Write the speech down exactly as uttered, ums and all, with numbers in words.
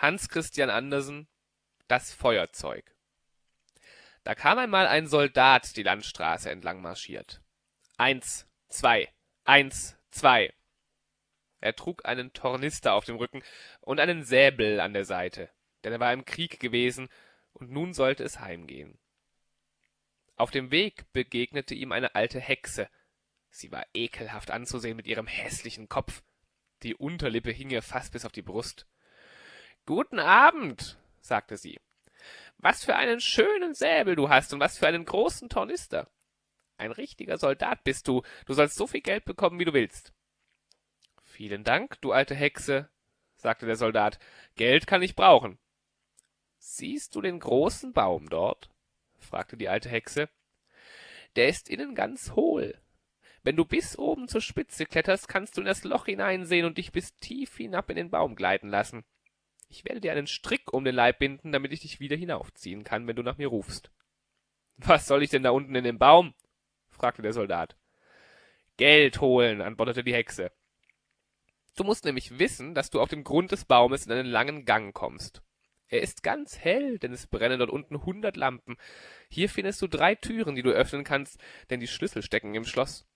Hans Christian Andersen, das Feuerzeug. Da kam einmal ein Soldat die Landstraße entlang marschiert. Eins, zwei, eins, zwei. Er trug einen Tornister auf dem Rücken und einen Säbel an der Seite, denn er war im Krieg gewesen, und nun sollte es heimgehen. Auf dem Weg begegnete ihm eine alte Hexe. Sie war ekelhaft anzusehen mit ihrem hässlichen Kopf. Die Unterlippe hing ihr fast bis auf die Brust. »Guten Abend«, sagte sie. »Was für einen schönen Säbel du hast und was für einen großen Tornister. Ein richtiger Soldat bist du. Du sollst so viel Geld bekommen, wie du willst.« »Vielen Dank, du alte Hexe«, sagte der Soldat. »Geld kann ich brauchen.« »Siehst du den großen Baum dort?« fragte die alte Hexe. »Der ist innen ganz hohl. Wenn du bis oben zur Spitze kletterst, kannst du in das Loch hineinsehen und dich bis tief hinab in den Baum gleiten lassen. Ich werde dir einen Strick um den Leib binden, damit ich dich wieder hinaufziehen kann, wenn du nach mir rufst.« »Was soll ich denn da unten in dem Baum?« fragte der Soldat. »Geld holen«, antwortete die Hexe. »Du musst nämlich wissen, dass du auf dem Grund des Baumes in einen langen Gang kommst. Er ist ganz hell, denn es brennen dort unten hundert Lampen. Hier findest du drei Türen, die du öffnen kannst, denn die Schlüssel stecken im Schloss.